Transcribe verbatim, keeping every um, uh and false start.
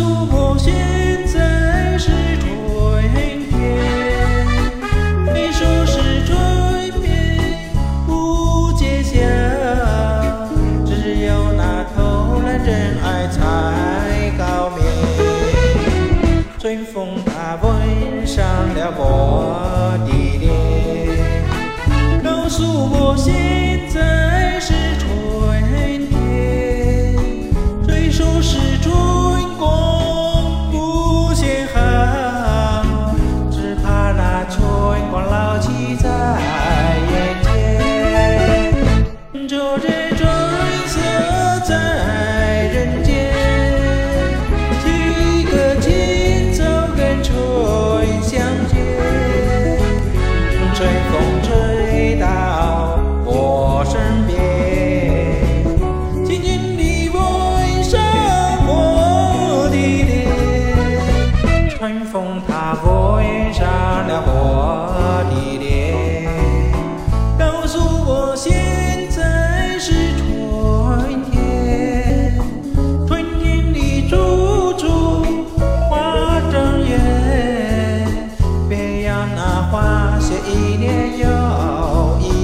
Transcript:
诉我现在是春天。你说是春眠不见晓，只有那偷懒真爱才高明。春风它吻上了我的脸，告诉我现在是春天。虽说是春光不显好，只怕那春光老去在眼前。昨日春色在人间，几个今早跟春相见。春风吹到我身边，轻轻地吻上我的脸。春风它吻上了我的脸，告诉我现在是春天。春天里处处花正艳，别让那花谢一年又一